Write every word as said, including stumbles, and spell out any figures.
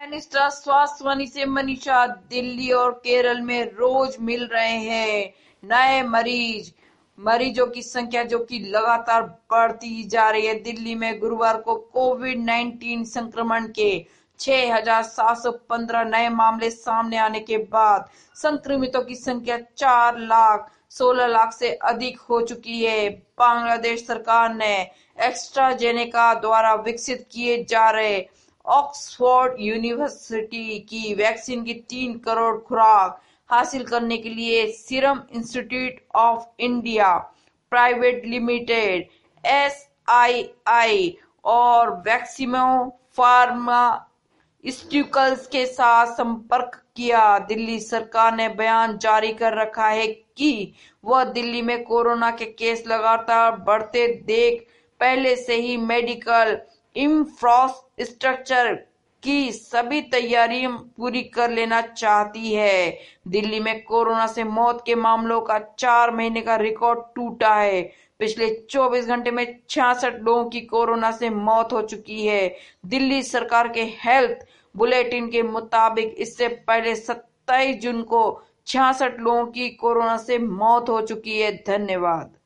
Minister स्वास्थ्य money से मनीषा, दिल्ली और केरल में रोज मिल रहे हैं नए मरीज। मरीजों की संख्या जो कि लगातार बढ़ती जा रही है। दिल्ली में गुरुवार को कोविड नाइनटीन संक्रमण के छह हजार सात सौ पंद्रह नए मामले सामने आने के बाद संक्रमितों की संख्या चार लाख सोलह लाख से अधिक हो चुकी है। बांग्लादेश सरकार ने एस्ट्राजेनेका द्वारा विकसित किए जा रहे ऑक्सफोर्ड यूनिवर्सिटी की वैक्सीन की तीन करोड़ खुराक हासिल करने के लिए Serum Institute of India Private Limited S I I और वैक्सीमो फार्मास्यूटिकल्स के साथ संपर्क किया। दिल्ली सरकार ने बयान जारी कर रखा है कि वह दिल्ली में कोरोना के केस लगातार बढ़ते देख पहले से ही मेडिकल इंफ्रास्ट्रक्चर की सभी तैयारियां पूरी कर लेना चाहती है। दिल्ली में कोरोना से मौत के मामलों का चार महीने का रिकॉर्ड टूटा है। पिछले चौबीस घंटे में छियासठ लोगों की कोरोना से मौत हो चुकी है। दिल्ली सरकार के हेल्थ बुलेटिन के मुताबिक इससे पहले सत्ताईस जून को छियासठ लोगों की कोरोना से मौत हो चुकी है। धन्यवाद।